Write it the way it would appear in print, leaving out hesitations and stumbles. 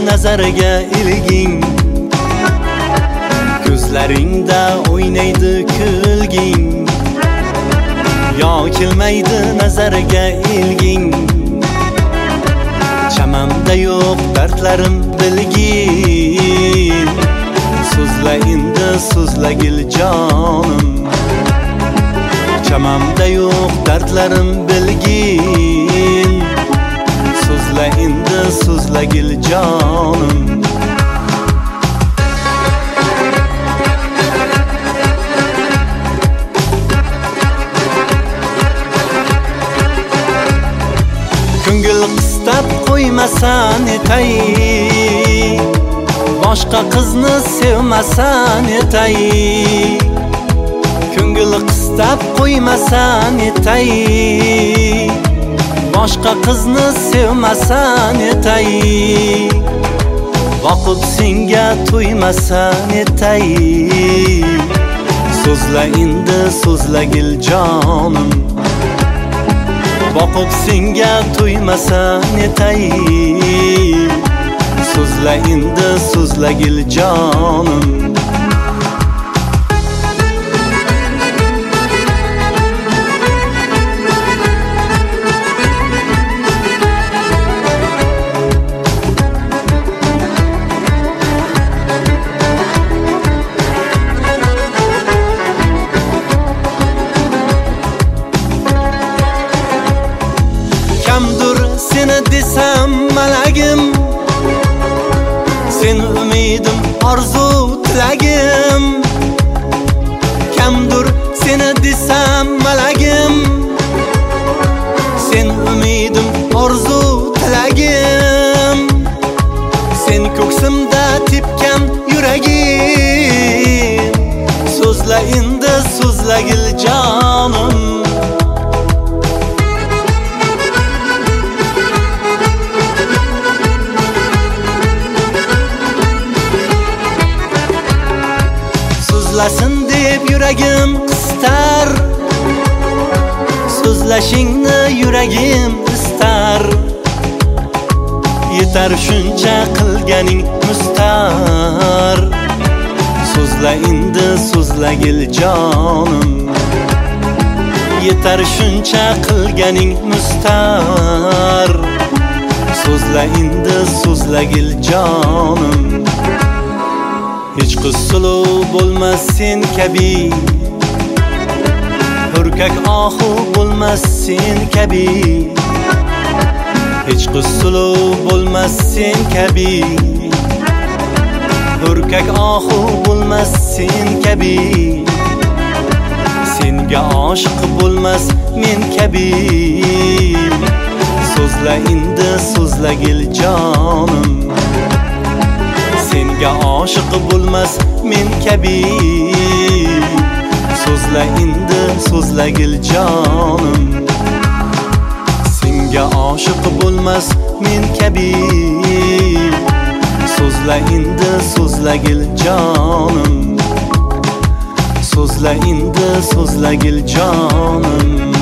nazariga ilging, ko'zlaringda o'ynaydi kulging. Yo kelmaydi nazariga ilging, chamamda yo'q dardlarim bilgin. So'zla endi so'zlagil jonim, chamamda yo'q dardlarim bilgin. So'zla endi so'zlagil jonim. Ko'ngil qistab qo'ymasan etay, boshqa qizni sevmasan etay. Ko'ngil qistab qo'ymasan etay, boshqa qizni sevmasan etay. Boqib senga to'ymasan etay. So'zla endi so'zlagil jonim, boqib senga to'ymasan etay. So'zla endi so'zlagil jonim. Kamdur seni desam malagim, sen umidim orzu tilagim. Kamdur seni desam malagim, sen umidim orzu tilagim. Sen ko'ksimda tepgan yuragim, so'zla endi so'zlagil jonim. So'zlasin deb yuragim qistar, so'zlashingni yuragim istar. Yetar shuncha qilganing mustar. So'zla endi so'zlagil jonim, yetar shuncha qilganing mustar. So'zla endi so'zlagil jonim. Hech qisulu bo'lmas sen kabi, hurkak ohu bo'lmas sen kabi. Hech qisulu bo'lmas sen kabi, hurkak ohu bo'lmas sen kabi. Senga oshiq bo'lmas men kabi. So'zla endi so'zlagil jonim, senga oshiq bo'lmas men kabi. So'zla endi so'zlagil jonim, senga oshiq bo'lmas men kabi. So'zla endi so'zlagil jonim, so'zla endi so'zlagil jonim.